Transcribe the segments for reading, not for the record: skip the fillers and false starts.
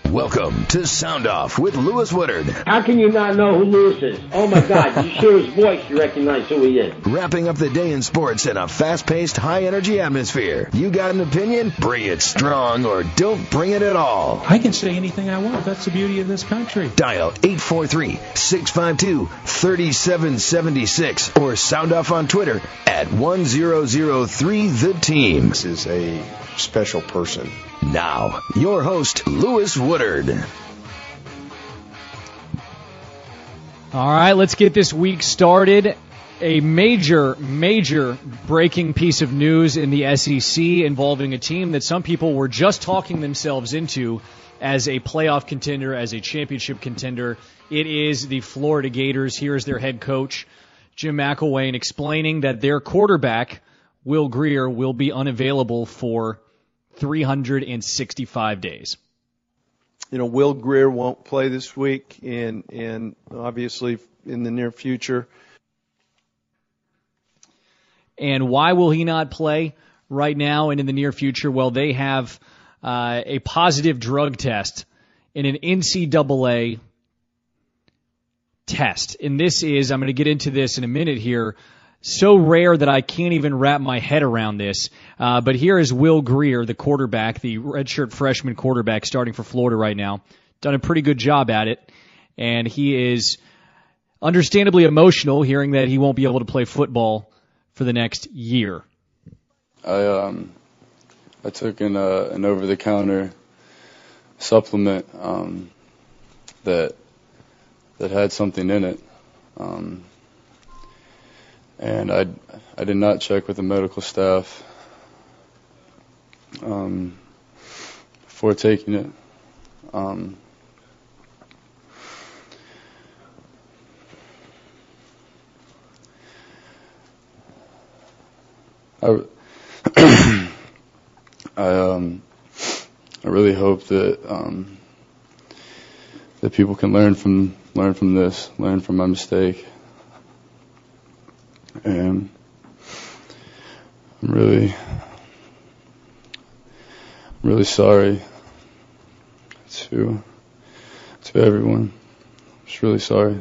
Welcome to Sound Off with Louis Woodard. How can you not know who Louis is? Oh my God, you hear his voice, you recognize who he is. Wrapping up the day in sports in a fast-paced, high-energy atmosphere. You got an opinion? Bring it strong or don't bring it at all. I can say anything I want. That's the beauty of this country. Dial 843-652-3776 or sound off on Twitter at 1003-The-Team. This is a special person. Now, your host, Louis Woodard. All right, let's get this week started. A major breaking piece of news in the SEC involving a team that some people were just talking themselves into as a playoff contender, as a championship contender. It is the Florida Gators. Here's their head coach, Jim McElwain, explaining that their quarterback, Will Grier, will be unavailable for 365 days. You know, Will Grier won't play this week and obviously in the near future. And why will he not play right now and in the near future? Well, they have a positive drug test in an NCAA test. And this is, I'm going to get into this in a minute here, so rare that I can't even wrap my head around this. But here is Will Grier, the quarterback, the redshirt freshman quarterback starting for Florida right now. Done a pretty good job at it. And he is understandably emotional hearing that he won't be able to play football for the next year. I took an over-the-counter supplement that had something in it. And I did not check with the medical staff before taking it. I really hope that that people can learn from this, learn from my mistake. And I'm really sorry to everyone. Just really sorry.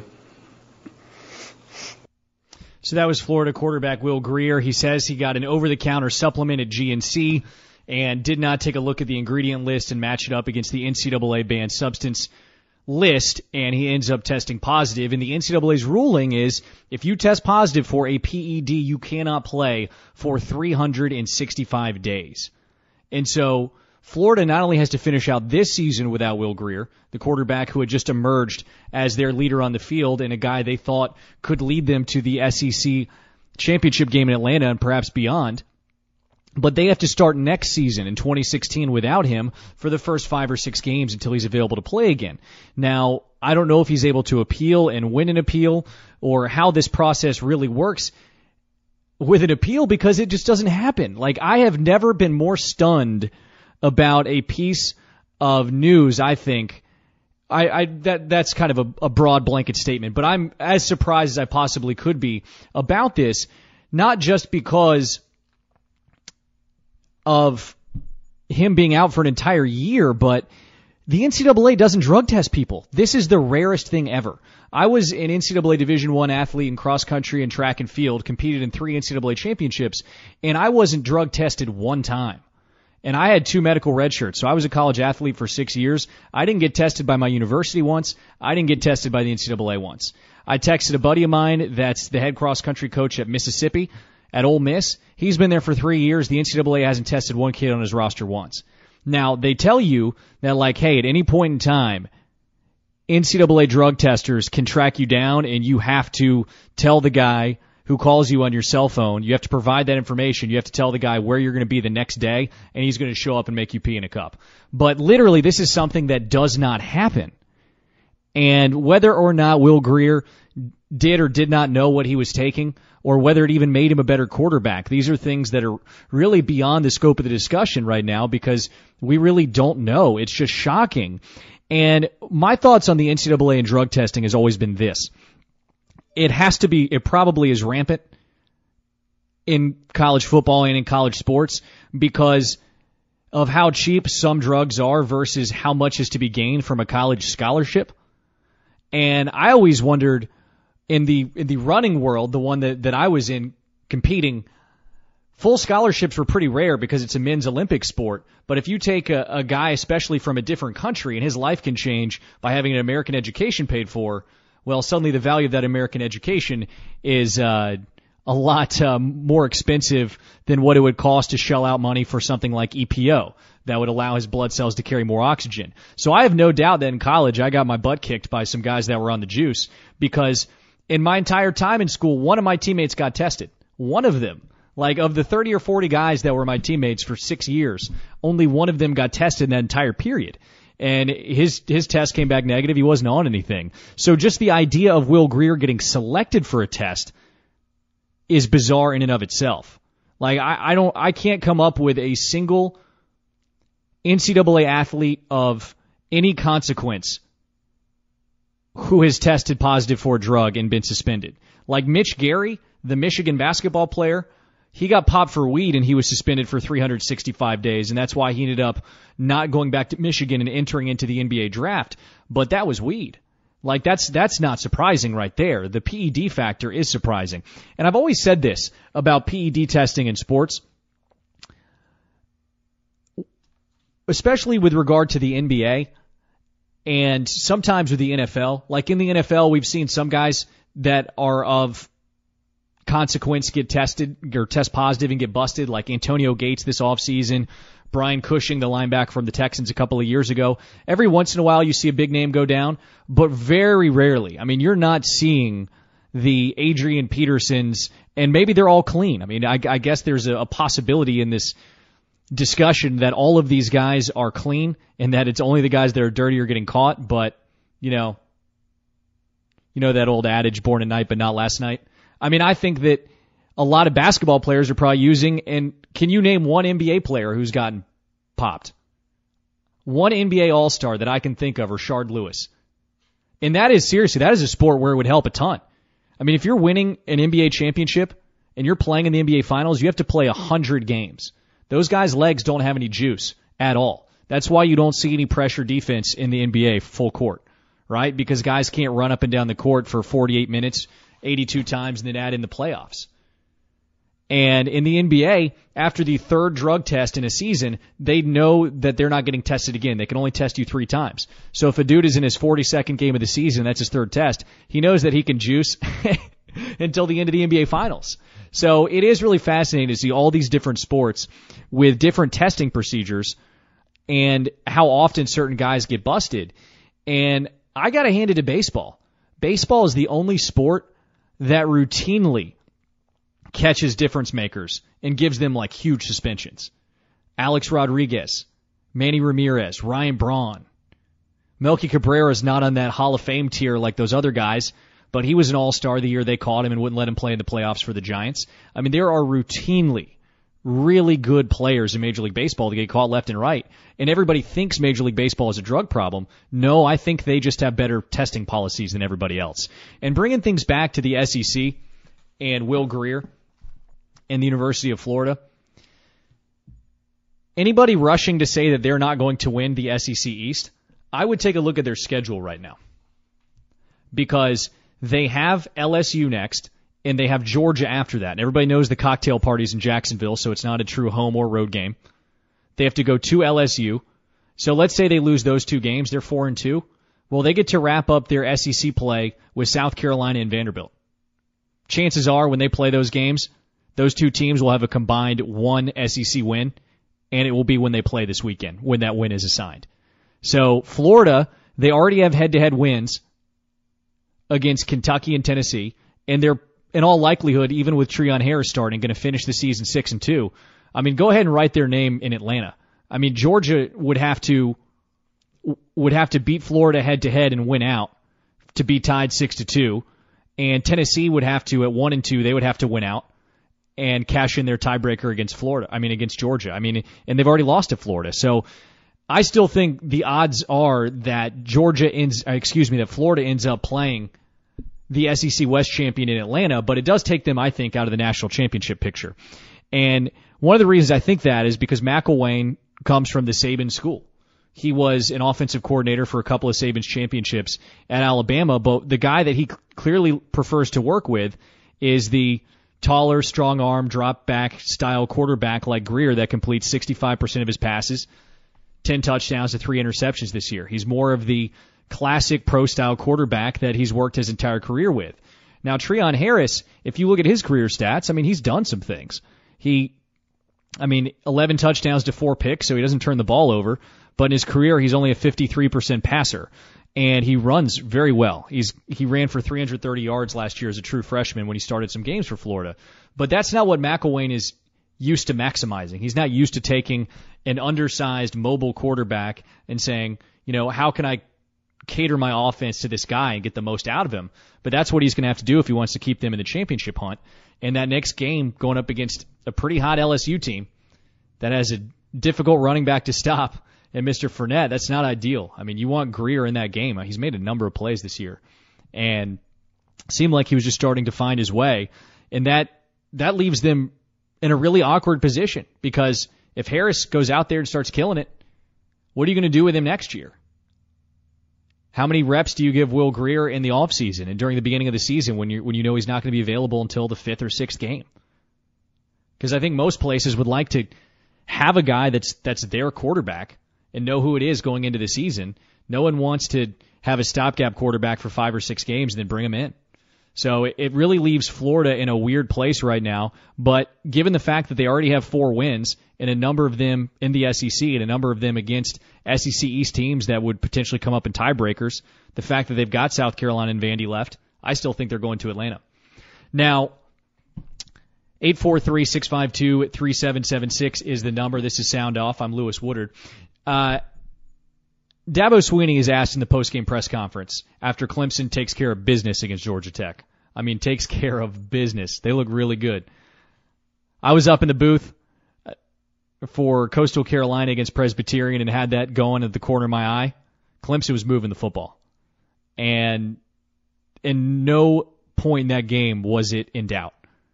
So that was Florida quarterback Will Grier. He says he got an over-the-counter supplement at GNC and did not take a look at the ingredient list and match it up against the NCAA banned substance list, and he ends up testing positive. And the NCAA's ruling is if you test positive for a PED, you cannot play for 365 days. And so Florida not only has to finish out this season without Will Grier, the quarterback who had just emerged as their leader on the field and a guy they thought could lead them to the SEC championship game in Atlanta and perhaps beyond, but they have to start next season in 2016 without him for the first 5 or 6 games until he's available to play again. Now, I don't know if he's able to appeal and win an appeal or how this process really works with an appeal because it just doesn't happen. Like, I have never been more stunned about a piece of news, I think. That's kind of a broad blanket statement, but I'm as surprised as I possibly could be about this, not just because of him being out for an entire year, but the NCAA doesn't drug test people. This is the rarest thing ever. I was an NCAA Division I athlete in cross country and track and field, competed in 3 NCAA championships, and I wasn't drug tested one time. And I had 2 medical red shirts, so I was a college athlete for 6 years. I didn't get tested by my university once. I didn't get tested by the NCAA once. I texted a buddy of mine that's the head cross country coach at Mississippi, at Ole Miss. He's been there for 3 years. The NCAA hasn't tested one kid on his roster once. Now, they tell you that, like, hey, at any point in time, NCAA drug testers can track you down, and you have to tell the guy who calls you on your cell phone, you have to provide that information. You have to tell the guy where you're going to be the next day, and he's going to show up and make you pee in a cup. But literally, this is something that does not happen. And whether or not Will Grier did or did not know what he was taking, or whether it even made him a better quarterback, these are things that are really beyond the scope of the discussion right now because we really don't know. It's just shocking. And my thoughts on the NCAA and drug testing has always been this. It probably is rampant in college football and in college sports because of how cheap some drugs are versus how much is to be gained from a college scholarship. And I always wondered, in the running world, the one that I was in competing, full scholarships were pretty rare because it's a men's Olympic sport. But if you take a guy, especially from a different country, and his life can change by having an American education paid for, well, suddenly the value of that American education is a lot more expensive than what it would cost to shell out money for something like EPO that would allow his blood cells to carry more oxygen. So I have no doubt that in college I got my butt kicked by some guys that were on the juice, because in my entire time in school, one of my teammates got tested. One of them. Like, of the 30 or 40 guys that were my teammates for 6 years, only one of them got tested in that entire period. And his test came back negative. He wasn't on anything. So just the idea of Will Grier getting selected for a test is bizarre in and of itself. Like, I can't come up with a single NCAA athlete of any consequence who has tested positive for a drug and been suspended. Like Mitch Gary, the Michigan basketball player, he got popped for weed and he was suspended for 365 days, and that's why he ended up not going back to Michigan and entering into the NBA draft. But that was weed. Like, that's not surprising right there. The PED factor is surprising. And I've always said this about PED testing in sports, especially with regard to the NBA and sometimes with the NFL. Like, in the NFL, we've seen some guys that are of consequence get tested or test positive and get busted, like Antonio Gates this offseason, Brian Cushing, the linebacker from the Texans a couple of years ago. Every once in a while you see a big name go down, but very rarely. I mean, you're not seeing the Adrian Petersons, and maybe they're all clean. I mean, I guess there's a possibility in this discussion that all of these guys are clean and that it's only the guys that are dirty are getting caught, but, you know that old adage, born tonight but not last night? I mean, I think that a lot of basketball players are probably using, and can you name one NBA player who's gotten popped? One NBA All-Star that I can think of, Rashard Lewis. And that is, seriously, that is a sport where it would help a ton. I mean, if you're winning an NBA championship and you're playing in the NBA Finals, you have to play 100 games. Those guys' legs don't have any juice at all. That's why you don't see any pressure defense in the NBA full court, right? Because guys can't run up and down the court for 48 minutes, 82 times, and then add in the playoffs. And in the NBA, after the third drug test in a season, they know that they're not getting tested again. They can only test you 3 times. So if a dude is in his 42nd game of the season, that's his third test, he knows that he can juice until the end of the NBA Finals. So it is really fascinating to see all these different sports with different testing procedures and how often certain guys get busted. And I got to hand it to baseball. Baseball is the only sport that routinely catches difference makers and gives them like huge suspensions. Alex Rodriguez, Manny Ramirez, Ryan Braun. Melky Cabrera's not on that Hall of Fame tier like those other guys, but he was an all-star the year they caught him and wouldn't let him play in the playoffs for the Giants. I mean, there are routinely really good players in Major League Baseball that get caught left and right, and everybody thinks Major League Baseball is a drug problem. No, I think they just have better testing policies than everybody else. And bringing things back to the SEC and Will Grier and the University of Florida, anybody rushing to say that they're not going to win the SEC East, I would take a look at their schedule right now. Because they have LSU next, and they have Georgia after that. And everybody knows the cocktail parties in Jacksonville, so it's not a true home or road game. They have to go to LSU. So let's say they lose those 2 games. They're 4-2. Well, they get to wrap up their SEC play with South Carolina and Vanderbilt. Chances are when they play those games, those 2 teams will have a combined 1 SEC win, and it will be when they play this weekend, when that win is assigned. So Florida, they already have head-to-head wins against Kentucky and Tennessee, and they're, in all likelihood, even with Treon Harris starting, going to finish the season 6-2. I mean, go ahead and write their name in Atlanta. I mean, Georgia would have to beat Florida head-to-head and win out to be tied 6-2, and Tennessee would have to, at 1-2, they would have to win out and cash in their tiebreaker against Georgia. I mean, and they've already lost to Florida. So I still think the odds are that that Florida ends up playing the SEC West champion in Atlanta, but it does take them, I think, out of the national championship picture. And one of the reasons I think that is because McElwain comes from the Saban school. He was an offensive coordinator for a couple of Saban's championships at Alabama, but the guy that he clearly prefers to work with is the taller, strong arm, drop back style quarterback like Grier that completes 65% of his passes, 10 touchdowns to 3 interceptions this year. He's more of the classic pro style quarterback that he's worked his entire career with. Now, Treon Harris, if you look at his career stats, I mean, he's done some things. 11 touchdowns to 4 picks, so he doesn't turn the ball over. But in his career, he's only a 53% passer, and he runs very well. He ran for 330 yards last year as a true freshman when he started some games for Florida. But that's not what McElwain is used to maximizing. He's not used to taking an undersized mobile quarterback and saying, how can I cater my offense to this guy and get the most out of him? But that's what he's going to have to do if he wants to keep them in the championship hunt. And that next game, going up against a pretty hot LSU team that has a difficult running back to stop, and Mr. Fournette, that's not ideal. I mean, you want Grier in that game. He's made a number of plays this year, and seemed like he was just starting to find his way. And that leaves them in a really awkward position, because if Harris goes out there and starts killing it, what are you going to do with him next year? How many reps do you give Will Grier in the offseason and during the beginning of the season when you know he's not going to be available until the 5th or 6th game? Because I think most places would like to have a guy that's their quarterback and know who it is going into the season. No one wants to have a stopgap quarterback for 5 or 6 games and then bring him in. So it really leaves Florida in a weird place right now. But given the fact that they already have 4 wins, and a number of them in the SEC and a number of them against SEC East teams that would potentially come up in tiebreakers, the fact that they've got South Carolina and Vandy left, I still think they're going to Atlanta. Now, 843-652-3776 is the number. This is Sound Off. I'm Lewis Woodard. Dabo Swinney is asked in the postgame press conference after Clemson takes care of business against Georgia Tech. I mean, takes care of business. They look really good. I was up in the booth for Coastal Carolina against Presbyterian and had that going at the corner of my eye. Clemson was moving the football. And in no point in that game was it in doubt.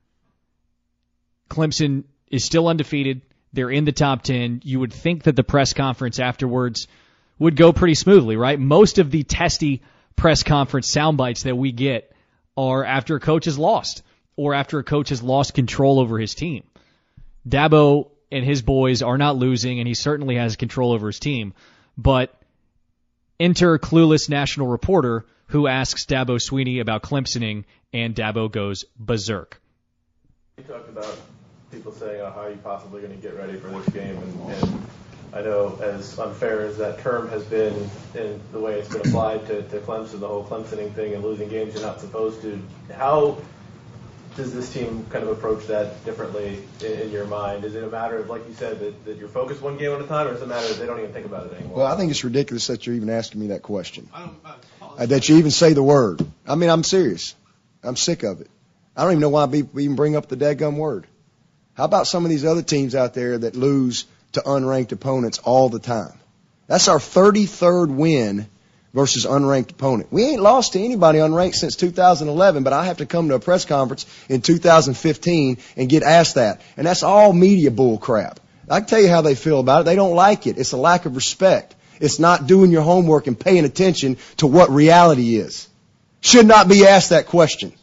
Clemson is still undefeated. They're in the top 10. You would think that the press conference afterwards would go pretty smoothly, right? Most of the testy press conference sound bites that we get are after a coach has lost or after a coach has lost control over his team. Dabo and his boys are not losing, and he certainly has control over his team. But enter clueless national reporter who asks Dabo Swinney about Clemsoning, and Dabo goes berserk. You talked about people saying, how are you possibly going to get ready for this game? And I know as unfair as that term has been in the way it's been applied to Clemson, the whole Clemsoning thing and losing games you're not supposed to, how does this team kind of approach that differently in your mind? Is it a matter of, like you said, that you're focused one game at a time, or is it a matter that they don't even think about it anymore? Well, I think it's ridiculous that you're even asking me that question, that you even say the word. I mean, I'm serious. I'm sick of it. I don't even know why we even bring up the dadgum word. How about some of these other teams out there that lose to unranked opponents all the time? That's our 33rd win versus unranked opponent. We ain't lost to anybody unranked since 2011, but I have to come to a press conference in 2015 and get asked that. And that's all media bull crap. I can tell you how they feel about it. They don't like it. It's a lack of respect. It's not doing your homework and paying attention to what reality is. Should not be asked that question.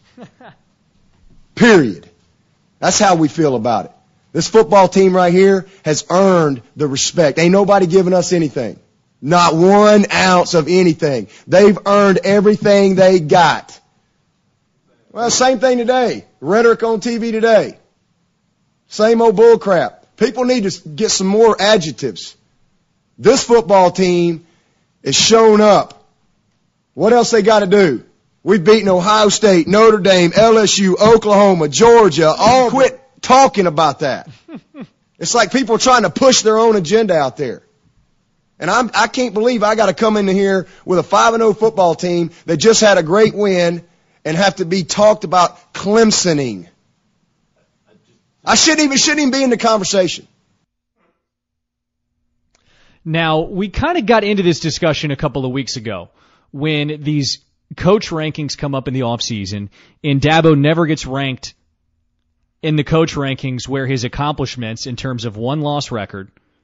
Period. That's how we feel about it. This football team right here has earned the respect. Ain't nobody giving us anything. Not 1 ounce of anything. They've earned everything they got. Well, same thing today. Rhetoric on TV today. Same old bull crap. People need to get some more adjectives. This football team is shown up. What else they got to do? We've beaten Ohio State, Notre Dame, LSU, Oklahoma, Georgia. All quit talking about that. It's like people trying to push their own agenda out there. And I can't believe I got to come in here with a 5-0 football team that just had a great win and have to be talked about Clemsoning. I shouldn't even be in the conversation. Now, we kind of got into this discussion a couple of weeks ago when these coach rankings come up in the offseason, and Dabo never gets ranked in the coach rankings where his accomplishments in terms of 1-loss record,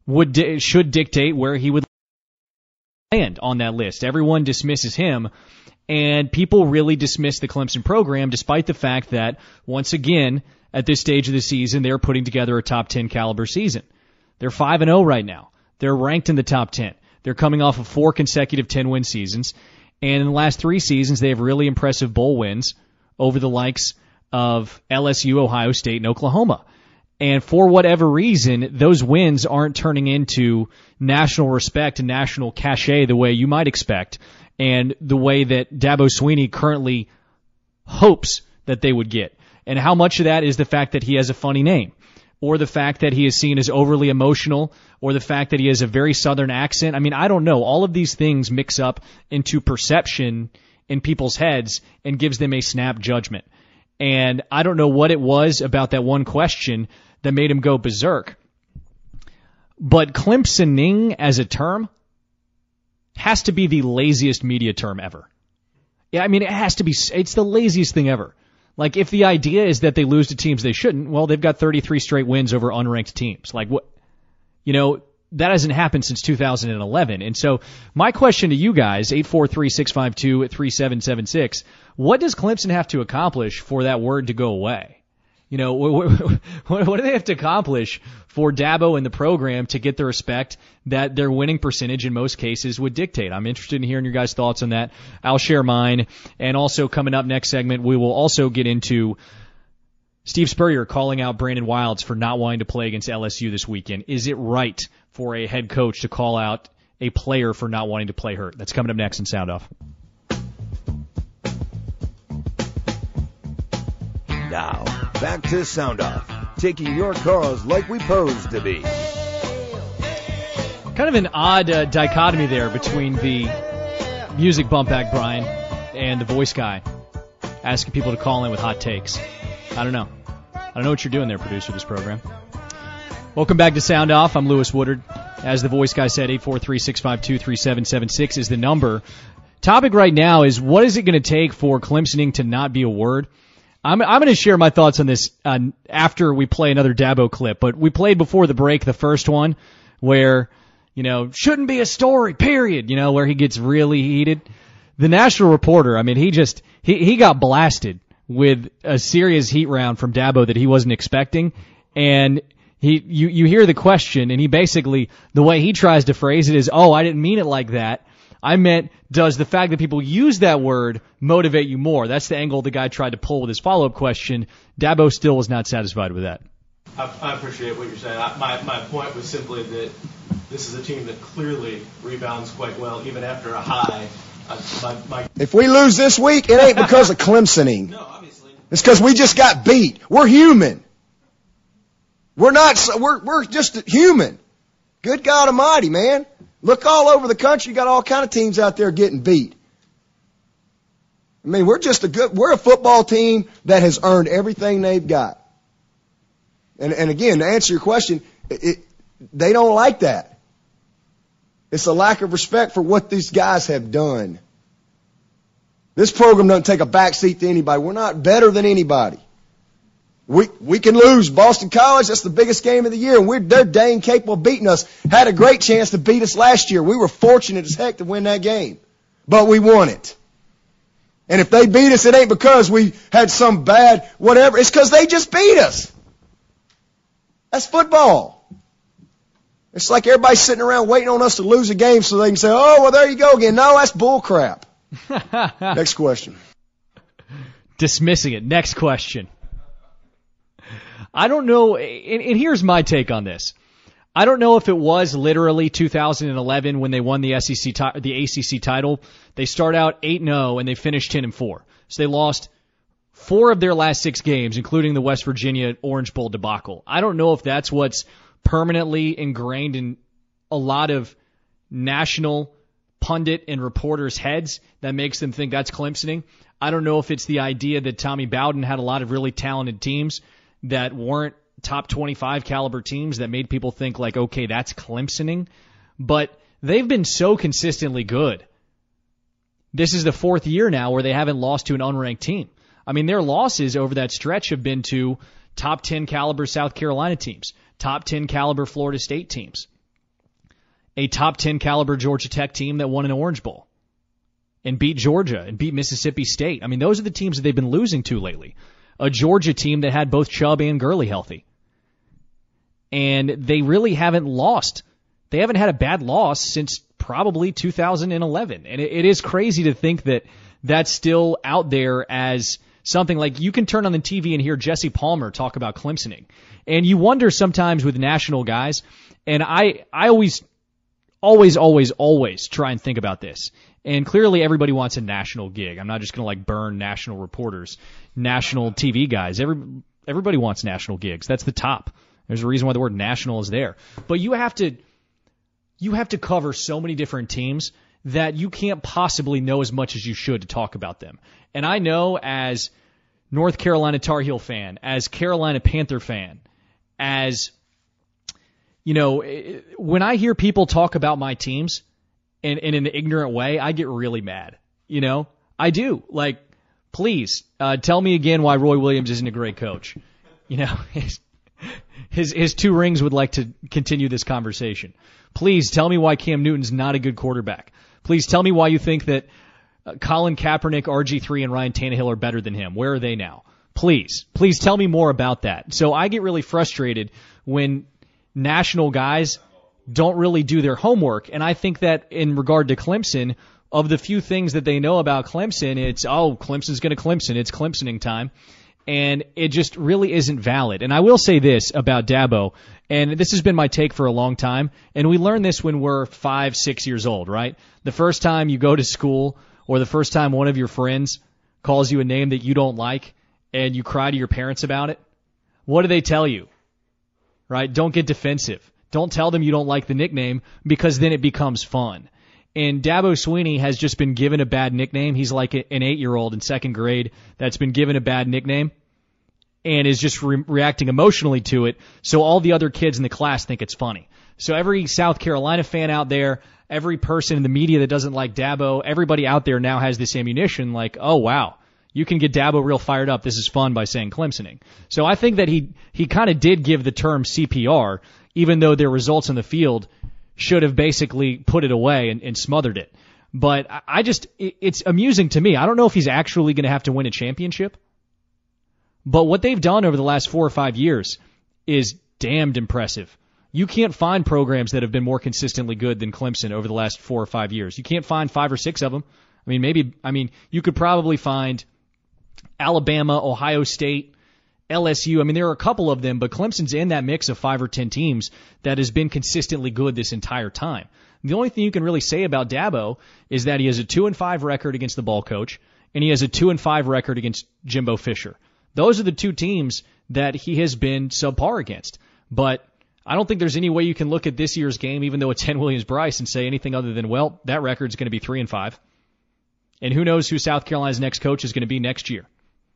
should dictate where he would land on that list. Everyone dismisses him, and people really dismiss the Clemson program despite the fact that, once again, at this stage of the season, they're putting together a top 10 caliber season. They're 5-0 right now. They're ranked in the top 10. They're coming off of 4 consecutive 10-win seasons, and in the last 3 seasons, they have really impressive bowl wins over the likes of LSU, Ohio State, and Oklahoma. And for whatever reason, those wins aren't turning into national respect and national cachet the way you might expect, and the way that Dabo Swinney currently hopes that they would get. And how much of that is the fact that he has a funny name, or the fact that he is seen as overly emotional, or the fact that he has a very southern accent? I mean, I don't know. All of these things mix up into perception in people's heads and gives them a snap judgment. And I don't know what it was about that one question that made him go berserk. But Clemsoning as a term has to be the laziest media term ever. Yeah, I mean, it has to be. It's the laziest thing ever. Like, if the idea is that they lose to teams they shouldn't, well, they've got 33 straight wins over unranked teams. Like, what? You know, that hasn't happened since 2011. And so my question to you guys, 843-652-3776, what does Clemson have to accomplish for that word to go away? You know, what do they have to accomplish for Dabo and the program to get the respect that their winning percentage in most cases would dictate? I'm interested in hearing your guys' thoughts on that. I'll share mine. And also coming up next segment, we will also get into Steve Spurrier calling out Brandon Wilds for not wanting to play against LSU this weekend. Is it right for a head coach to call out a player for not wanting to play hurt? That's coming up next in Sound Off. Now, back to Sound Off, taking your calls like we posed to be. Kind of an odd dichotomy there between the music bump act, Brian, and the voice guy asking people to call in with hot takes. I don't know. I don't know what you're doing there, producer of this program. Welcome back to Sound Off. I'm Lewis Woodard. As the voice guy said, 843-652-3776 is the number. Topic right now is, what is it going to take for Clemsoning to not be a word? I'm going to share my thoughts on this after we play another Dabo clip, but we played before the break the first one where, you know, shouldn't be a story, period, you know, where he gets really heated. The National Reporter, I mean, he got blasted with a serious heat round from Dabo that he wasn't expecting, and you hear the question, and he basically, the way he tries to phrase it is, oh, I didn't mean it like that. I meant, does the fact that people use that word motivate you more? That's the angle the guy tried to pull with his follow-up question. Dabo still was not satisfied with that. I appreciate what you're saying. My point was simply that this is a team that clearly rebounds quite well, even after a high. If we lose this week, it ain't because of Clemsoning. No, obviously. It's because we just got beat. We're human. We're just human. Good God Almighty, man. Look all over the country. You got all kind of teams out there getting beat. I mean, we're a football team that has earned everything they've got. And again, to answer your question, they don't like that. It's a lack of respect for what these guys have done. This program doesn't take a backseat to anybody. We're not better than anybody. We can lose Boston College. That's the biggest game of the year, and they're dang capable of beating us. Had a great chance to beat us last year. We were fortunate as heck to win that game, but we won it. And if they beat us, it ain't because we had some bad whatever. It's because they just beat us. That's football. It's like everybody's sitting around waiting on us to lose a game so they can say, oh, well, there you go again. No, that's bull crap. Next question. Dismissing it. Next question. I don't know, and here's my take on this. I don't know if it was literally 2011 when they won the ACC title. They start out 8-0 and they finished 10-4. So they lost 4 of their last 6 games, including the West Virginia Orange Bowl debacle. I don't know if that's what's permanently ingrained in a lot of national pundit and reporters' heads that makes them think that's Clemsoning. I don't know if it's the idea that Tommy Bowden had a lot of really talented teams that weren't top 25 caliber teams that made people think like, okay, that's Clemsoning. But they've been so consistently good. This is the 4th year now where they haven't lost to an unranked team. I mean, their losses over that stretch have been to top 10 caliber South Carolina teams, top 10 caliber Florida State teams. a top 10 caliber Georgia Tech team that won an Orange Bowl and beat Georgia and beat Mississippi State. I mean, those are the teams that they've been losing to lately. A Georgia team that had both Chubb and Gurley healthy. And they really haven't lost. They haven't had a bad loss since probably 2011. And it is crazy to think that that's still out there as something like you can turn on the TV and hear Jesse Palmer talk about Clemsoning. And you wonder sometimes with national guys, and I always try and think about this. And clearly everybody wants a national gig. I'm not just going to burn national reporters, national TV guys. Everybody wants national gigs. That's the top. There's a reason why the word national is there. But you have to cover so many different teams that you can't possibly know as much as you should to talk about them. And I know as North Carolina Tar Heel fan, as Carolina Panther fan, as, when I hear people talk about my teams in an ignorant way, I get really mad. I do. Please, tell me again why Roy Williams isn't a great coach. His 2 rings would like to continue this conversation. Please tell me why Cam Newton's not a good quarterback. Please tell me why you think that Colin Kaepernick, RG3, and Ryan Tannehill are better than him. Where are they now? Please tell me more about that. So I get really frustrated when national guys don't really do their homework. And I think that in regard to Clemson, of the few things that they know about Clemson, it's, Clemson's going to Clemson. It's Clemsoning time. And it just really isn't valid. And I will say this about Dabo, and this has been my take for a long time, and we learn this when we're 5, 6 years old, right? The first time you go to school or the first time one of your friends calls you a name that you don't like and you cry to your parents about it, what do they tell you? Right? Don't get defensive. Don't tell them you don't like the nickname because then it becomes fun. And Dabo Swinney has just been given a bad nickname. He's like an 8-year-old in second grade that's been given a bad nickname and is just reacting emotionally to it. So all the other kids in the class think it's funny. So every South Carolina fan out there, every person in the media that doesn't like Dabo, everybody out there now has this ammunition like, oh, wow, you can get Dabo real fired up. This is fun by saying Clemsoning. So I think that he kind of did give the term CPR, even though their results in the field should have basically put it away and smothered it. But it's amusing to me. I don't know if he's actually going to have to win a championship, but what they've done over the last 4 or 5 years is damned impressive. You can't find programs that have been more consistently good than Clemson over the last 4 or 5 years. You can't find 5 or 6 of them. You could probably find Alabama, Ohio State, LSU. There are a couple of them, but Clemson's in that mix of 5 or 10 teams that has been consistently good this entire time. The only thing you can really say about Dabo is that he has a 2-5 record against the ball coach, and he has a 2-5 record against Jimbo Fisher. Those are the 2 teams that he has been subpar against. But I don't think there's any way you can look at this year's game, even though it's Ken Williams-Brice, and say anything other than, well, that record's going to be 3-5. And who knows who South Carolina's next coach is going to be next year.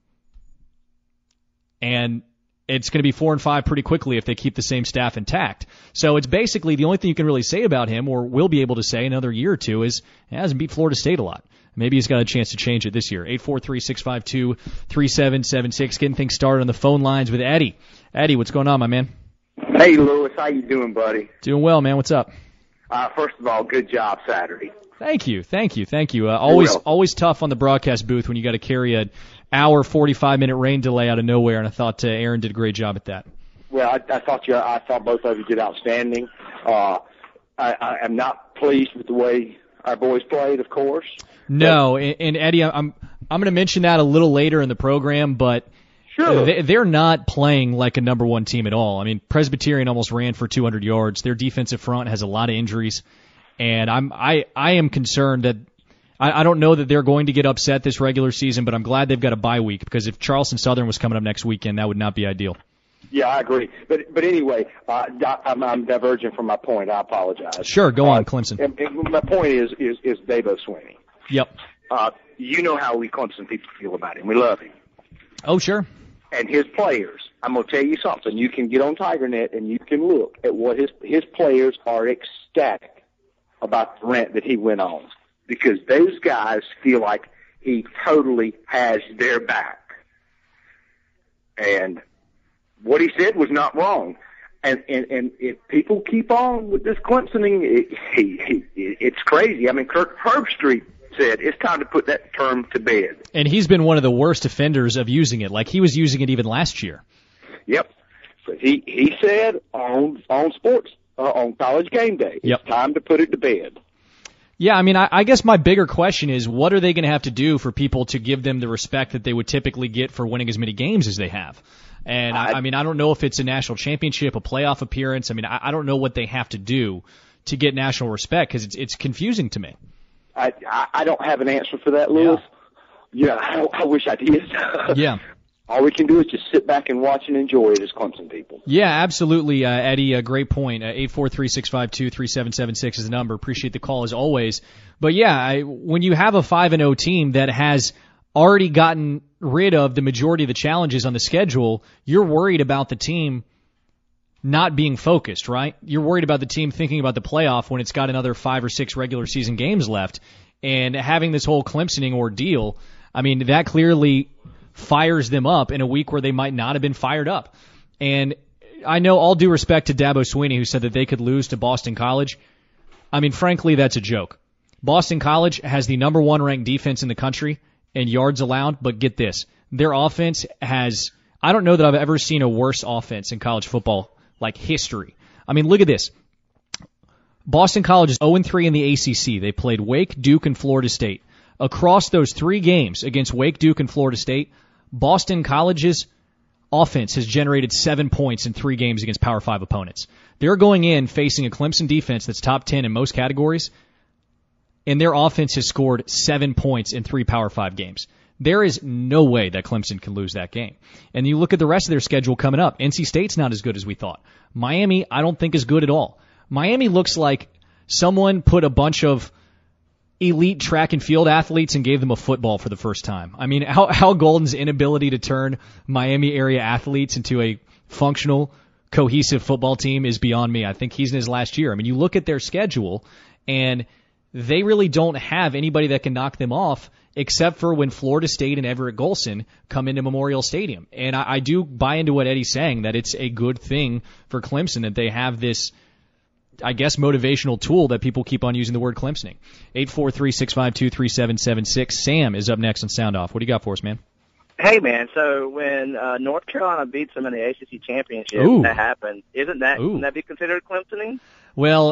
And it's going to be 4-5 pretty quickly if they keep the same staff intact. So it's basically the only thing you can really say about him, or will be able to say another year or two, is he hasn't beat Florida State a lot. Maybe he's got a chance to change it this year. 843-652-3776. Getting things started on the phone lines with Eddie. Eddie, what's going on, my man? Hey, Lewis. How you doing, buddy? Doing well, man. What's up? First of all, good job Saturday. Thank you. Always tough on the broadcast booth when you got to carry an hour, 45-minute rain delay out of nowhere, and I thought Aaron did a great job at that. Well, I thought both of you did outstanding. I am not pleased with the way our boys played, of course. No, and Eddie, I'm going to mention that a little later in the program, but sure. They're not playing like a number one team at all. Presbyterian almost ran for 200 yards. Their defensive front has a lot of injuries, and I am concerned that I don't know that they're going to get upset this regular season, but I'm glad they've got a bye week, because if Charleston Southern was coming up next weekend, that would not be ideal. Yeah, I agree. But anyway, I'm diverging from my point. I apologize. Sure, go on, Clemson. And my point is Dabo Swinney. Yep. You know how we Clemson people feel about him. We love him. Oh, sure. And his players, I'm going to tell you something. You can get on TigerNet and you can look at what his players are ecstatic about the rant that he went on, because those guys feel like he totally has their back. And what he said was not wrong. And if people keep on with this Clemsoning, it's crazy. I mean, Kirk Herbstreit said it's time to put that term to bed. And he's been one of the worst offenders of using it. Like, he was using it even last year. Yep. But he said on sports, on College Game Day, it's time to put it to bed. Yeah, I mean, I guess my bigger question is, what are they going to have to do for people to give them the respect that they would typically get for winning as many games as they have? And I mean, I don't know if it's a national championship, a playoff appearance. I mean, I don't know what they have to do to get national respect, because it's confusing to me. I don't have an answer for that, Lewis. Yeah, I wish I did. Yeah. All we can do is just sit back and watch and enjoy it as Clemson people. Yeah, absolutely, Eddie. A great point. 843-652-3776 is the number. Appreciate the call as always. But yeah, when you have a 5-0 team that has already gotten rid of the majority of the challenges on the schedule, you're worried about the team not being focused, right? You're worried about the team thinking about the playoff when it's got another 5 or 6 regular season games left. And having this whole Clemsoning ordeal, I mean, that clearly fires them up in a week where they might not have been fired up. And I know, all due respect to Dabo Swinney, who said that they could lose to Boston College. I mean, frankly, that's a joke. Boston College has the number 1 ranked defense in the country in yards allowed, but get this. Their offense has, I don't know that I've ever seen a worse offense in college football, like history. I mean, look at this. Boston College is 0-3 in the ACC. They played Wake, Duke, and Florida State. Across those 3 games against Wake, Duke, and Florida State, Boston College's offense has generated 7 points in 3 games against Power 5 opponents. They're going in facing a Clemson defense that's top 10 in most categories, and their offense has scored 7 points in 3 Power 5 games. There is no way that Clemson can lose that game. And you look at the rest of their schedule coming up. NC State's not as good as we thought. Miami, I don't think is good at all. Miami looks like someone put a bunch of elite track and field athletes and gave them a football for the first time. I mean, Al Golden's inability to turn Miami area athletes into a functional, cohesive football team is beyond me. I think he's in his last year. I mean, you look at their schedule, and they really don't have anybody that can knock them off, except for when Florida State and Everett Golson come into Memorial Stadium. And I do buy into what Eddie's saying, that it's a good thing for Clemson that they have this, I guess, motivational tool that people keep on using the word Clemsoning. 843-652-3776. Sam is up next on Sound Off. What do you got for us, man? Hey, man, so when North Carolina beats them in the ACC championship, that happened, wouldn't that be considered Clemsoning? Well,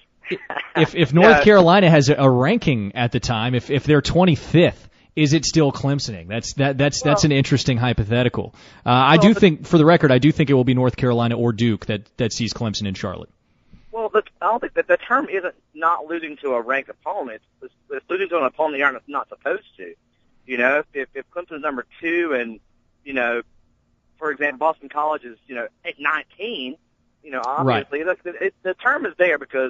if North Carolina has a ranking at the time, if they're 25th, is it still Clemsoning? That's an interesting hypothetical. I do think, for the record, I do think it will be North Carolina or Duke that sees Clemson in Charlotte. Well, I don't think that the term isn't not losing to a ranked opponent. It's losing to an opponent you're not supposed to. You know, if Clemson's number 2 and, you know, for example, Boston College is, you know, at 19, you know, obviously the term is there because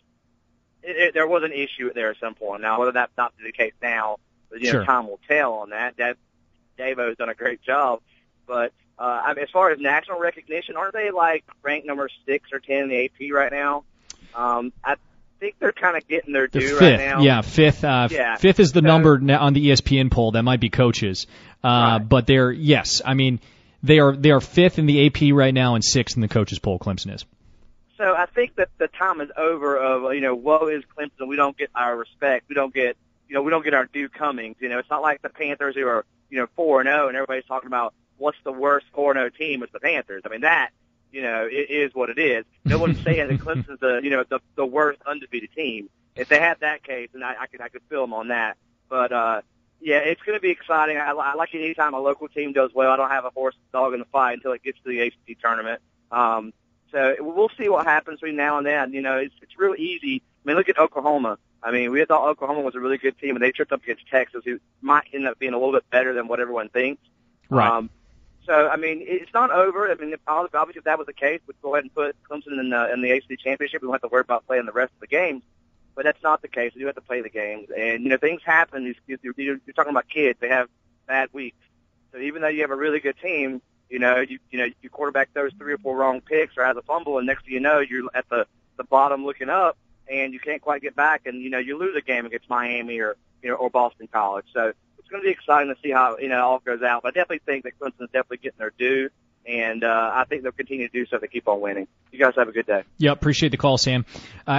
there was an issue there at some point. Now, whether that's not the case now, you know, time will tell on that. Davo's done a great job. But I mean, as far as national recognition, aren't they like ranked number 6 or 10 in the AP right now? I think they're kind of getting their due right now. Yeah, fifth. Fifth is the number on the ESPN poll. That might be coaches. But they're, yes, I mean, they are 5th in the AP right now and 6th in the coaches poll. Clemson is. So I think that the time is over of, you know, woe is Clemson. We don't get our respect. We don't get our due comings. You know, it's not like the Panthers who are, you know, 4-0 and everybody's talking about what's the worst 4-0 team. It's the Panthers. I mean, that, you know, it is what it is. No one's saying that Clemson's the worst undefeated team. If they had that case, then I could feel them on that. But yeah, it's going to be exciting. I like it anytime a local team does well. I don't have a horse dog in the fight until it gets to the ACC tournament. So we'll see what happens between now and then. You know, it's real easy. I mean, look at Oklahoma. I mean, we thought Oklahoma was a really good team, and they tripped up against Texas, who might end up being a little bit better than what everyone thinks. Right. So, I mean, it's not over. I mean, obviously, if that was the case, we'd go ahead and put Clemson in the ACC championship. We don't have to worry about playing the rest of the games. But that's not the case. We do have to play the games. And, you know, things happen. You're talking about kids. They have bad weeks. So even though you have a really good team, you quarterback throws 3 or 4 wrong picks or has a fumble, and next thing you know, you're at the bottom looking up, and you can't quite get back, and, you know, you lose a game against Miami or Boston College. So it's going to be exciting to see how, you know, it all goes out. But I definitely think that Clemson's definitely getting their due. And I think they'll continue to do so if they keep on winning. You guys have a good day. Yep, appreciate the call, Sam.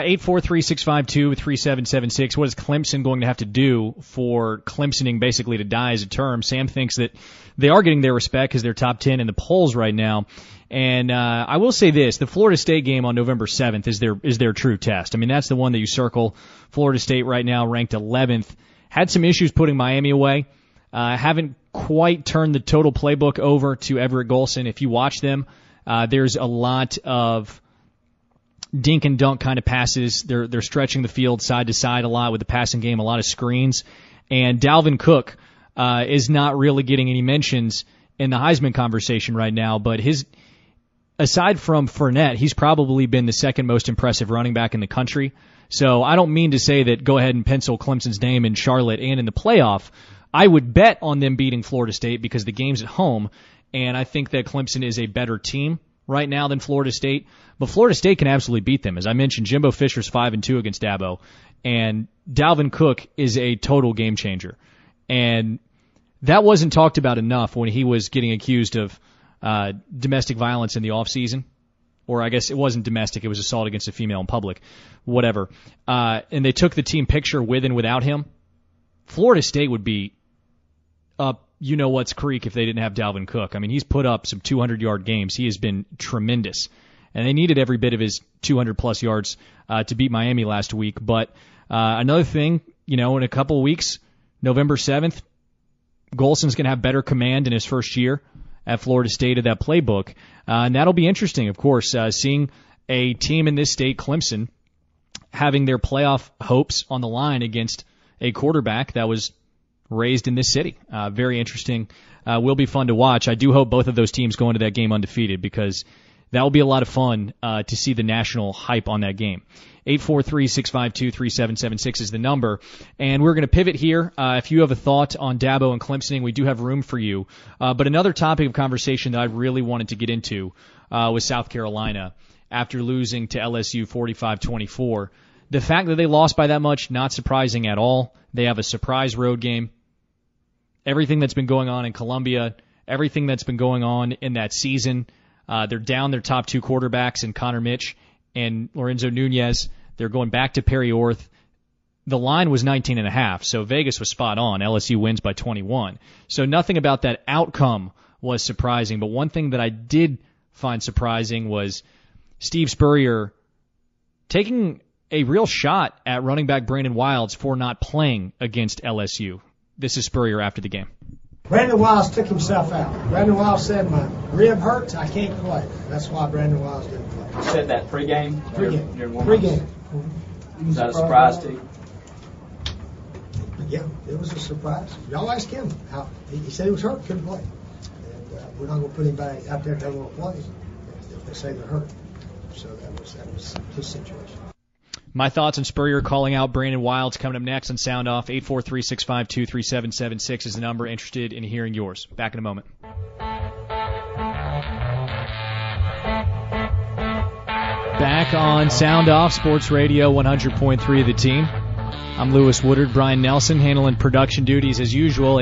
843-652-3776. What is Clemson going to have to do for Clemsoning basically to die as a term? Sam thinks that they are getting their respect because they're top 10 in the polls right now. And I will say this, the Florida State game on November 7th is their true test. I mean, that's the one that you circle. Florida State right now ranked 11th. Had some issues putting Miami away. Haven't quite turned the total playbook over to Everett Golson. If you watch them, there's a lot of dink and dunk kind of passes. They're stretching the field side to side a lot with the passing game, a lot of screens. And Dalvin Cook is not really getting any mentions in the Heisman conversation right now, but aside from Fournette, he's probably been the second most impressive running back in the country. So I don't mean to say that go ahead and pencil Clemson's name in Charlotte and in the playoff. I would bet on them beating Florida State because the game's at home, and I think that Clemson is a better team right now than Florida State. But Florida State can absolutely beat them. As I mentioned, Jimbo Fisher's 5-2 against Dabo, and Dalvin Cook is a total game changer. And that wasn't talked about enough when he was getting accused of domestic violence in the offseason. Or I guess it wasn't domestic, it was assault against a female in public, whatever. And they took the team picture with and without him. Florida State would be up you-know-what's creek if they didn't have Dalvin Cook. I mean, he's put up some 200-yard games. He has been tremendous. And they needed every bit of his 200-plus yards to beat Miami last week. But another thing, in a couple of weeks, November 7th, Golson's going to have better command in his first year at Florida State of that playbook. And that'll be interesting, of course, seeing a team in this state, Clemson, having their playoff hopes on the line against a quarterback that was raised in this city. Very interesting. Will be fun to watch. I do hope both of those teams go into that game undefeated because that will be a lot of fun to see the national hype on that game. 843-652-3776 is the number. And we're going to pivot here. If you have a thought on Dabo and Clemsoning, we do have room for you. But another topic of conversation that I really wanted to get into was South Carolina after losing to LSU 45-24. The fact that they lost by that much, not surprising at all. They have a surprise road game. Everything that's been going on in Columbia, everything that's been going on in that season, they're down their top two quarterbacks in Connor Mitch and Lorenzo Nunez. They're going back to Perry Orth. The line was 19.5, so Vegas was spot on. LSU wins by 21. So nothing about that outcome was surprising, but one thing that I did find surprising was Steve Spurrier taking a real shot at running back Brandon Wilds for not playing against LSU. This is Spurrier after the game. Brandon Wilds took himself out. Brandon Wilds said, my rib hurts, I can't play. That's why Brandon Wilds didn't play. You said that pregame? Pregame. Was that a surprise to you? Yeah, it was a surprise. Y'all asked him. He said he was hurt, couldn't play. And we're not going to put him back out there to little plays if they say they're hurt. So that was his situation. My thoughts on Spurrier calling out Brandon Wilds coming up next on Sound Off. 843-652-3776 is the number. Interested in hearing yours. Back in a moment. Back on Sound Off, Sports Radio 100.3 The Team. I'm Lewis Woodard. Brian Nelson handling production duties as usual.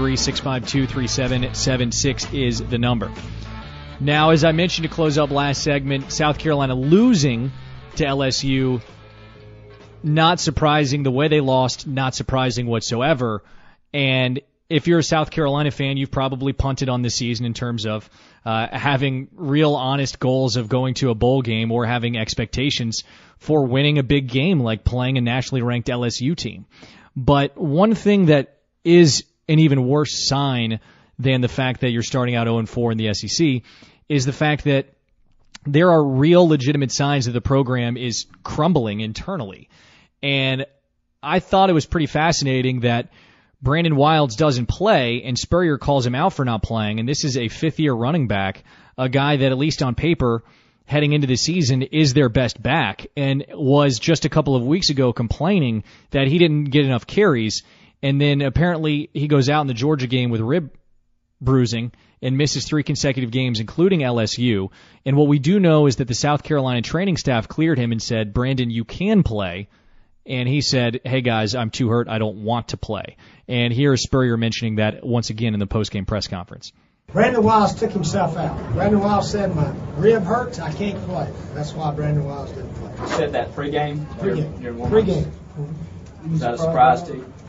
843-652-3776 is the number. Now, as I mentioned to close up last segment, South Carolina losing to LSU. Not surprising. The way they lost, not surprising whatsoever. And if you're a South Carolina fan, you've probably punted on this season in terms of having real honest goals of going to a bowl game or having expectations for winning a big game like playing a nationally ranked LSU team. But one thing that is an even worse sign than the fact that you're starting out 0-4 in the SEC is the fact that there are real legitimate signs that the program is crumbling internally. And I thought it was pretty fascinating that Brandon Wilds doesn't play and Spurrier calls him out for not playing. And this is a fifth-year running back, a guy that at least on paper heading into the season is their best back and was just a couple of weeks ago complaining that he didn't get enough carries. And then apparently he goes out in the Georgia game with rib bruising and misses 3 consecutive games, including LSU. And what we do know is that the South Carolina training staff cleared him and said, Brandon, you can play. And he said, hey, guys, I'm too hurt. I don't want to play. And here is Spurrier mentioning that once again in the post-game press conference. Brandon Wiles took himself out. Brandon Wiles said, my rib hurts, I can't play. That's why Brandon Wiles didn't play. You said that pregame? Pregame. Pregame. Was that a surprise to you?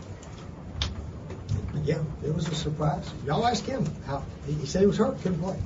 Yeah, it was a surprise. Y'all asked him. He said he was hurt, couldn't play.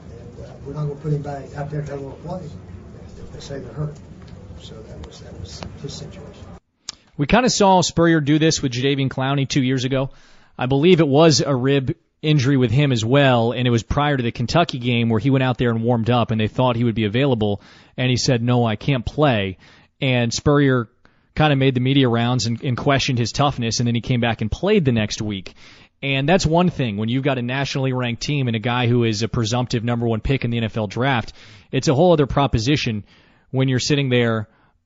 And we're not going to put him back out there to have a little play if they say they're hurt. So that was his situation. We kind of saw Spurrier do this with Jadeveon Clowney 2 years ago. I believe it was a rib injury with him as well, and it was prior to the Kentucky game where he went out there and warmed up, and they thought he would be available, and he said, no, I can't play. And Spurrier kind of made the media rounds and questioned his toughness, and then he came back and played the next week. And that's one thing. When you've got a nationally ranked team and a guy who is a presumptive number one pick in the NFL draft, it's a whole other proposition when you're sitting there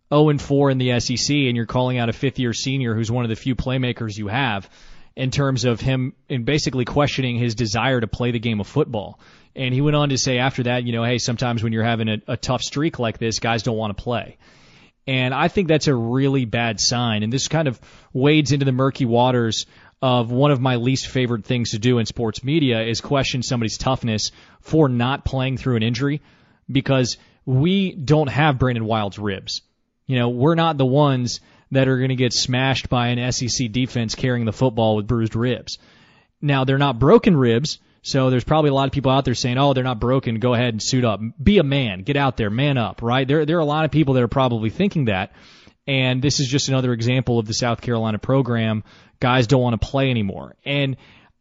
0-4 in the SEC and you're calling out a fifth-year senior who's one of the few playmakers you have, in terms of him and basically questioning his desire to play the game of football. And he went on to say after that, hey, sometimes when you're having a tough streak like this, guys don't want to play. And I think that's a really bad sign. And this kind of wades into the murky waters of one of my least favorite things to do in sports media is question somebody's toughness for not playing through an injury, because we don't have Brandon Wild's ribs. We're not the ones that are going to get smashed by an SEC defense carrying the football with bruised ribs. Now, they're not broken ribs, so there's probably a lot of people out there saying, oh, they're not broken, go ahead and suit up. Be a man. Get out there. Man up, right? There are a lot of people that are probably thinking that, and this is just another example of the South Carolina program. Guys don't want to play anymore. And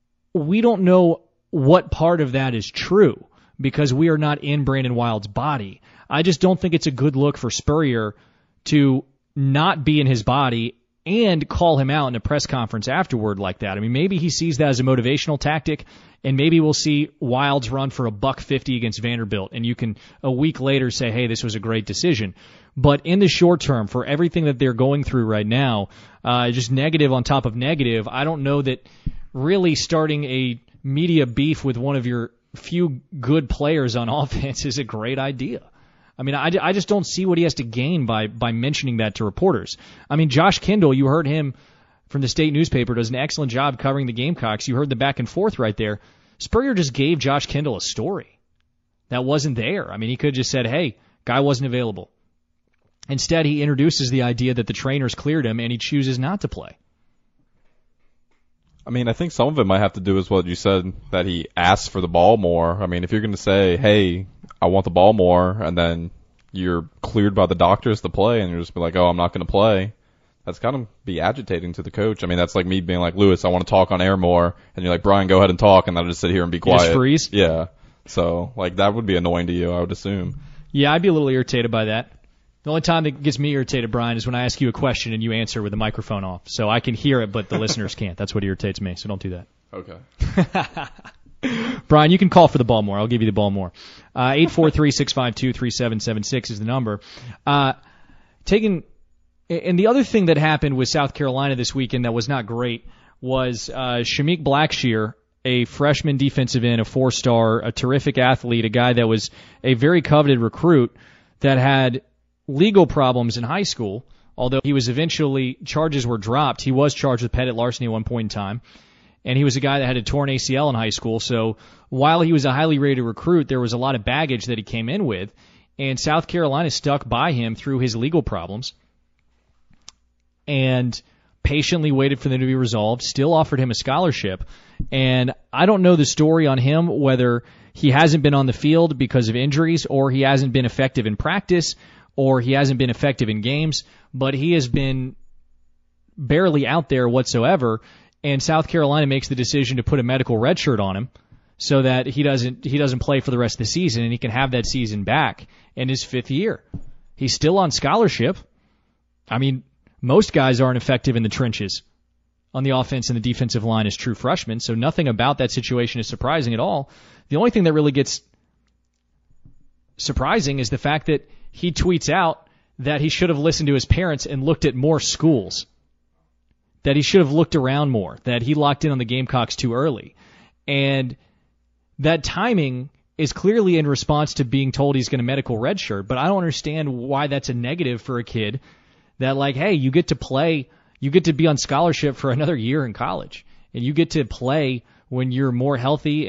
we don't know what part of that is true because we are not in Brandon Wild's body. I just don't think it's a good look for Spurrier to not be in his body and call him out in a press conference afterward like that. I mean, maybe he sees that as a motivational tactic, and maybe we'll see Wilds run for $150 against Vanderbilt, and you can a week later say, hey, this was a great decision. But in the short term, for everything that they're going through right now, just negative on top of negative, I don't know that really starting a media beef with one of your few good players on offense is a great idea. I mean, I just don't see what he has to gain by mentioning that to reporters. I mean, Josh Kendall, you heard him from the state newspaper, does an excellent job covering the Gamecocks. You heard the back and forth right there. Spurrier just gave Josh Kendall a story that wasn't there. I mean, he could have just said, hey, guy wasn't available. Instead, he introduces the idea that the trainers cleared him and he chooses not to play. I mean, I think some of it might have to do with what you said, that he asks for the ball more. I mean, if you're going to say, hey, I want the ball more, and then you're cleared by the doctors to play, and you're just be like, oh, I'm not going to play, that's kind of be agitating to the coach. I mean, that's like me being like, Lewis, I want to talk on air more, and you're like, Brian, go ahead and talk, and I'll just sit here and be quiet. You just freeze? Yeah. So, like, that would be annoying to you, I would assume. Yeah, I'd be a little irritated by that. The only time that gets me irritated, Brian, is when I ask you a question and you answer with the microphone off. So I can hear it, but the listeners can't. That's what irritates me, so don't do that. Okay. Brian, you can call for the ball more. I'll give you the ball more. 843-652-3776 is the number. And the other thing that happened with South Carolina this weekend that was not great was Shameik Blackshear, a freshman defensive end, a 4-star, a terrific athlete, a guy that was a very coveted recruit that had legal problems in high school, although he was eventually, charges were dropped. He was charged with petty larceny at one point in time, and he was a guy that had a torn ACL in high school, so while he was a highly rated recruit, there was a lot of baggage that he came in with, and South Carolina stuck by him through his legal problems and patiently waited for them to be resolved, still offered him a scholarship, and I don't know the story on him, whether he hasn't been on the field because of injuries or he hasn't been effective in practice or he hasn't been effective in games, but he has been barely out there whatsoever, and South Carolina makes the decision to put a medical red shirt on him so that he doesn't play for the rest of the season and he can have that season back in his 5th year. He's still on scholarship. I mean, most guys aren't effective in the trenches on the offense and the defensive line as true freshmen, so nothing about that situation is surprising at all. The only thing that really gets surprising is the fact that he tweets out that he should have listened to his parents and looked at more schools, that he should have looked around more, that he locked in on the Gamecocks too early. And that timing is clearly in response to being told he's going to medical redshirt, but I don't understand why that's a negative for a kid that, like, hey, you get to play, you get to be on scholarship for another year in college, and you get to play when you're more healthy and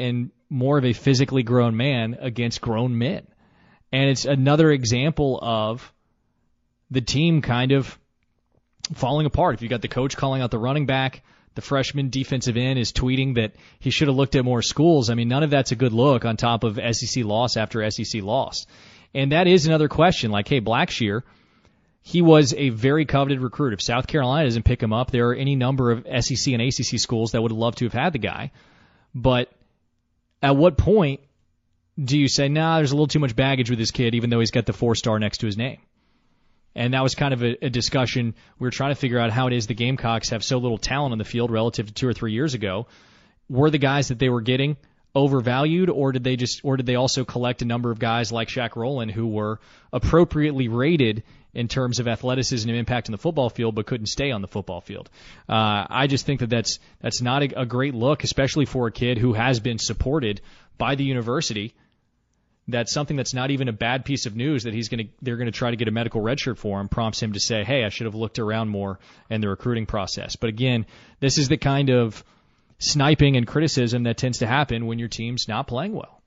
more of a physically grown man against grown men. And it's another example of the team kind of falling apart. If you got the coach calling out the running back, the freshman defensive end is tweeting that he should have looked at more schools. I mean, none of that's a good look on top of SEC loss after SEC loss. And that is another question. Like, hey, Blackshear, he was a very coveted recruit. If South Carolina doesn't pick him up, there are any number of SEC and ACC schools that would have loved to have had the guy. But at what point do you say, nah, there's a little too much baggage with this kid, even though he's got the 4-star next to his name? And that was kind of a discussion. We were trying to figure out how it is the Gamecocks have so little talent on the field relative to 2 or 3 years ago. Were the guys that they were getting overvalued, or did they also collect a number of guys like Shaq Rowland who were appropriately rated in terms of athleticism and impact on the football field, but couldn't stay on the football field? I just think that's not a great look, especially for a kid who has been supported by the university. That's something that's not even a bad piece of news that they're going to try to get a medical redshirt for him, prompts him to say, hey, I should have looked around more in the recruiting process. But again, this is the kind of sniping and criticism that tends to happen when your team's not playing well.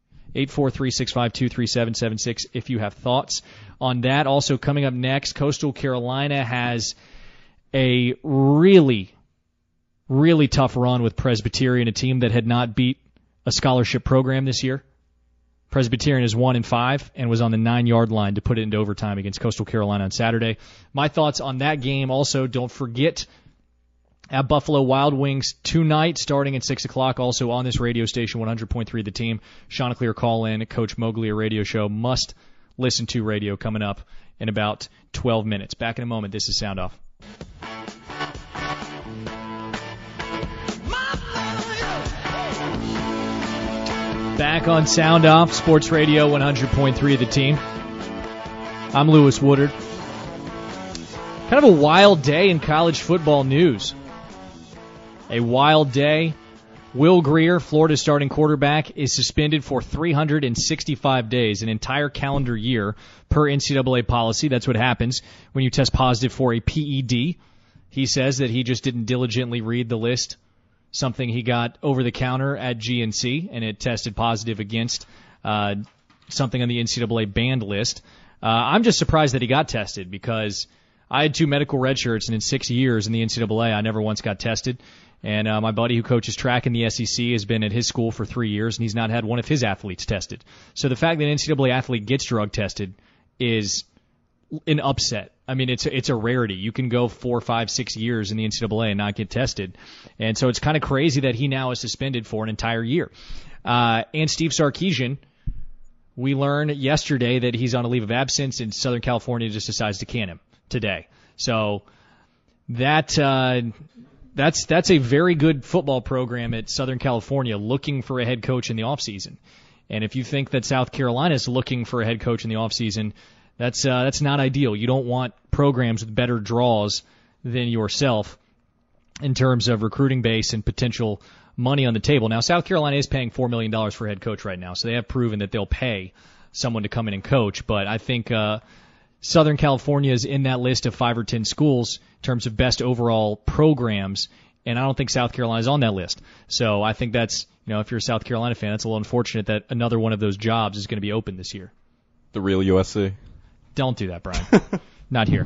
843-652-3776 if you have thoughts on that. Also coming up next, Coastal Carolina has a really, really tough run with Presbyterian, a team that had not beat a scholarship program this year. Presbyterian is 1-5 and was on the 9-yard line to put it into overtime against Coastal Carolina on Saturday. My thoughts on that game. Also, don't forget, at Buffalo Wild Wings tonight, starting at 6 o'clock, also on this radio station, 100.3 The Team. Chanticleer call-in, Coach Mowgli, a radio show. Must listen to radio coming up in about 12 minutes. Back in a moment. This is Sound Off. Back on Sound Off, Sports Radio 100.3 The Team. I'm Lewis Woodard. Kind of a wild day in college football news. A wild day. Will Grier, Florida's starting quarterback, is suspended for 365 days, an entire calendar year per NCAA policy. That's what happens when you test positive for a PED. He says that he just didn't diligently read the list, something he got over the counter at GNC, and it tested positive against something on the NCAA banned list. I'm just surprised that he got tested, because I had 2 medical red shirts, and in 6 years in the NCAA, I never once got tested. And my buddy who coaches track in the SEC has been at his school for 3 years, and he's not had one of his athletes tested. So the fact that an NCAA athlete gets drug tested is an upset. I mean, it's a rarity. You can go 4, 5, 6 years in the NCAA and not get tested. And so it's kind of crazy that he now is suspended for an entire year. And Steve Sarkisian, we learned yesterday that he's on a leave of absence, and Southern California just decides to can him today. So that's a very good football program at Southern California, looking for a head coach in the offseason. And if you think that South Carolina is looking for a head coach in the offseason, that's not ideal. You don't want programs with better draws than yourself in terms of recruiting base and potential money on the table. Now, South Carolina is paying $4 million for a head coach right now, so they have proven that they'll pay someone to come in and coach. But I think Southern California is in that list of 5 or 10 schools in terms of best overall programs, and I don't think South Carolina is on that list. So I think that's, if you're a South Carolina fan, that's a little unfortunate that another one of those jobs is going to be open this year. The real USC. Don't do that, Brian. Not here.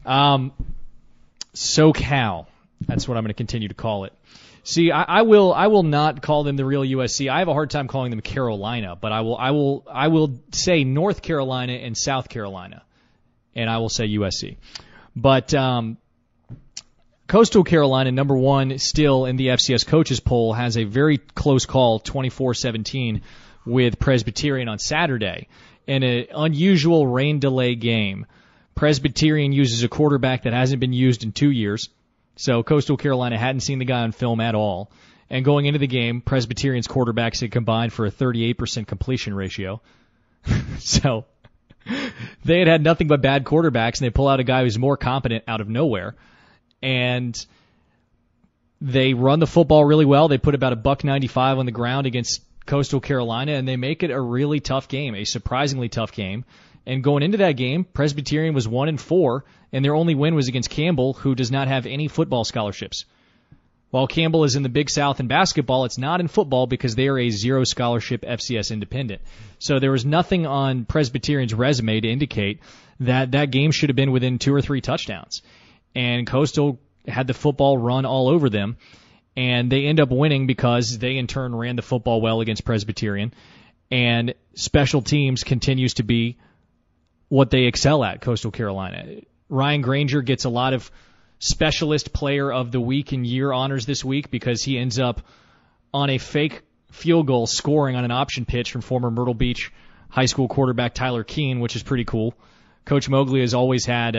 SoCal. That's what I'm going to continue to call it. See, I will not call them the real USC. I have a hard time calling them Carolina, but I will say North Carolina and South Carolina, and I will say USC. But Coastal Carolina, number 1 still in the FCS coaches poll, has a very close call, 24-17, with Presbyterian on Saturday. In an unusual rain delay game, Presbyterian uses a quarterback that hasn't been used in 2 years. So Coastal Carolina hadn't seen the guy on film at all. And going into the game, Presbyterian's quarterbacks had combined for a 38% completion ratio. So they had nothing but bad quarterbacks, and they pull out a guy who's more competent out of nowhere. And they run the football really well. They put about $195 on the ground against Coastal Carolina, and they make it a really tough game, a surprisingly tough game. And going into that game, Presbyterian was 1-4, and their only win was against Campbell, who does not have any football scholarships. While Campbell is in the Big South in basketball, it's not in football because they are a zero scholarship FCS independent. So there was nothing on Presbyterian's resume to indicate that that game should have been within 2 or 3 touchdowns. And Coastal had the football run all over them, and they end up winning because they in turn ran the football well against Presbyterian. And special teams continues to be what they excel at, Coastal Carolina. Ryan Granger gets a lot of Specialist Player of the Week and Year honors this week because he ends up on a fake field goal scoring on an option pitch from former Myrtle Beach high school quarterback Tyler Keene, which is pretty cool. Coach Mowgli has always had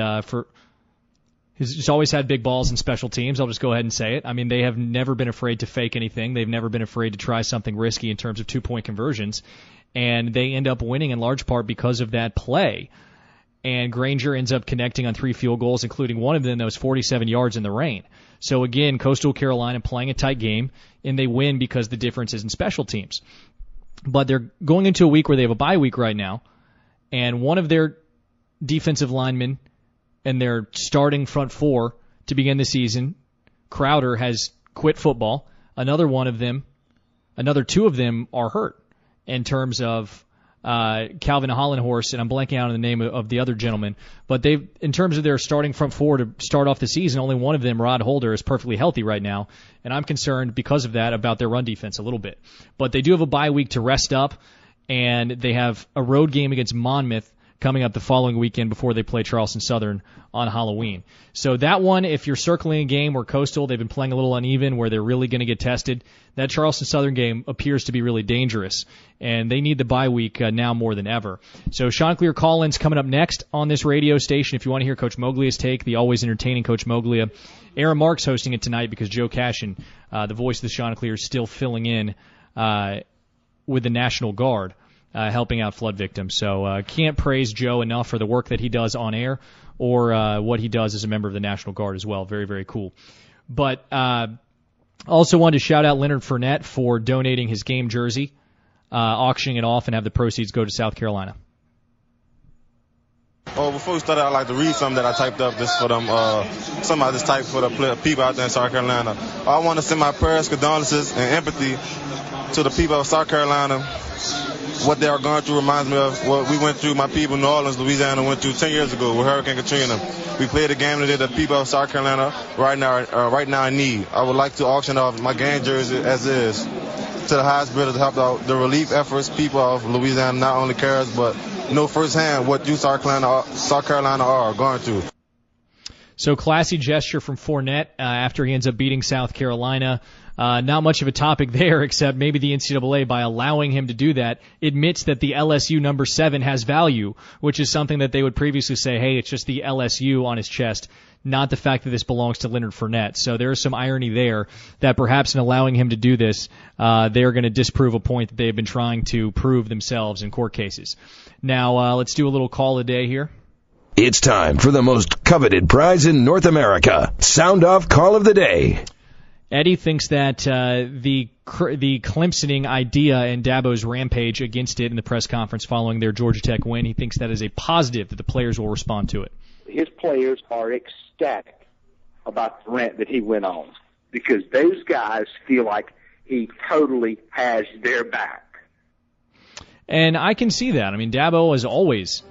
he's always had big balls in special teams. I'll just go ahead and say it. I mean, they have never been afraid to fake anything. They've never been afraid to try something risky in terms of 2-point conversions, and they end up winning in large part because of that play. And Granger ends up connecting on 3 field goals, including one of them that was 47 yards in the rain. So again, Coastal Carolina playing a tight game, and they win because the difference is in special teams. But they're going into a week where they have a bye week right now, and one of their defensive linemen and their starting front 4 to begin the season, Crowder, has quit football. Another 2 of them are hurt in terms of Calvin Hollenhorst, and I'm blanking out on the name of the other gentleman, but in terms of their starting front 4 to start off the season, only one of them, Rod Holder, is perfectly healthy right now, and I'm concerned because of that about their run defense a little bit. But they do have a bye week to rest up, and they have a road game against Monmouth coming up the following weekend before they play Charleston Southern on Halloween. So that one, if you're circling a game where Coastal, they've been playing a little uneven, where they're really going to get tested, that Charleston Southern game appears to be really dangerous, and they need the bye week now more than ever. So Chanticleer call-ins coming up next on this radio station. If you want to hear Coach Moglia's take, the always entertaining Coach Moglia. Aaron Marks hosting it tonight because Joe Cashin, the voice of the Chanticleer, is still filling in with the National Guard. Helping out flood victims. So can't praise Joe enough for the work that he does on air or what he does as a member of the National Guard as well. Very, very cool. But also wanted to shout out Leonard Fournette for donating his game jersey, auctioning it off, and have the proceeds go to South Carolina. Oh, before we start, I'd like to read something that I typed up just for them. Something I just typed for the people out there in South Carolina. I want to send my prayers, condolences, and empathy to the people of South Carolina. What they are going through reminds me of what we went through, my people in New Orleans, Louisiana, went through 10 years ago with Hurricane Katrina. We played a game that the people of South Carolina right now in need. I would like to auction off my game jersey as is to the highest bidder to help out the relief efforts. People of Louisiana not only cares, but know firsthand what you South Carolina are going through. So classy gesture from Fournette after he ends up beating South Carolina. Not much of a topic there, except maybe the NCAA, by allowing him to do that, admits that the LSU number 7 has value, which is something that they would previously say, hey, it's just the LSU on his chest, not the fact that this belongs to Leonard Fournette. So there is some irony there that perhaps in allowing him to do this, they're going to disprove a point that they've been trying to prove themselves in court cases. Now, let's do a little call a day here. It's time for the most coveted prize in North America, Sound Off Call of the Day. Eddie thinks that the Clemsoning idea and Dabo's rampage against it in the press conference following their Georgia Tech win, he thinks that is a positive that the players will respond to it. His players are ecstatic about the rant that he went on because those guys feel like he totally has their back. And I can see that. I mean, Dabo has always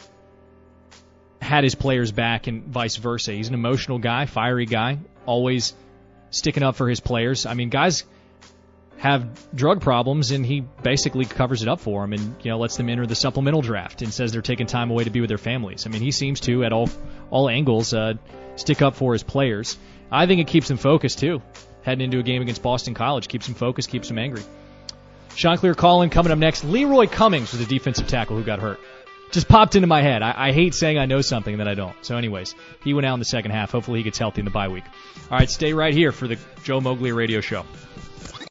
had his players back and vice versa. He's an emotional guy, fiery guy, always sticking up for his players. I mean, guys have drug problems, and he basically covers it up for them and, lets them enter the supplemental draft and says they're taking time away to be with their families. I mean, he seems to, at all angles, stick up for his players. I think it keeps them focused, too. Heading into a game against Boston College, keeps them focused, keeps them angry. Chanticleer call-in coming up next. Leroy Cummings was a defensive tackle who got hurt. Just popped into my head. I hate saying I know something that I don't. So anyways, he went out in the second half. Hopefully he gets healthy in the bye week. All right, stay right here for the Joe Moglia Radio Show.